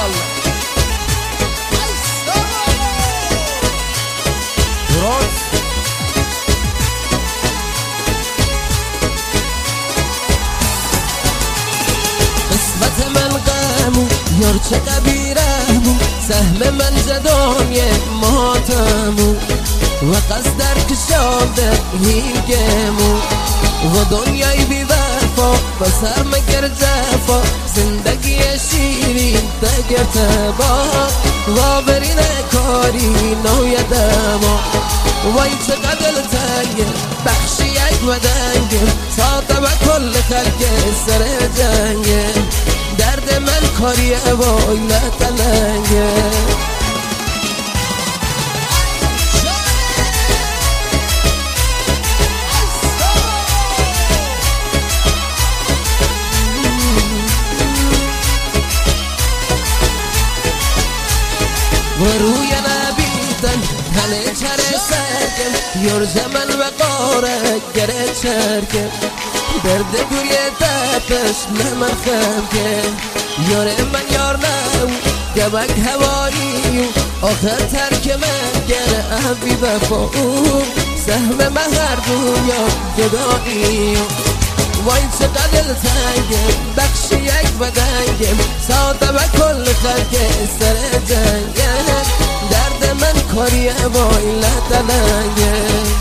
ماشاءالله درست قسمت من غمو یار چه قبیرمو سهم من زدانیه ماتمو و قصد در کشاده هیگمو و دنیای بی وفا و سر مگر جفا زندگی شیرین دگر تبا و برین کاری نویدما وای چقدر تنگه بخشی یک ودنگه ساده و کل خلق سر جنگه درد من کاریه وای نتلنگه و روی نبیدن تنه چره سرکم یار زمن و قاره گره چرکم درد گوی دپش نمخم که یار من یار نو گبک هوایی آخر ترک من گره افی وفا سهم من هر دنیا جدایی وای چقدر تنگم بخش یک بدنگم ساده و کل خلق سر جنگم درد من کاریه وای لطلنگم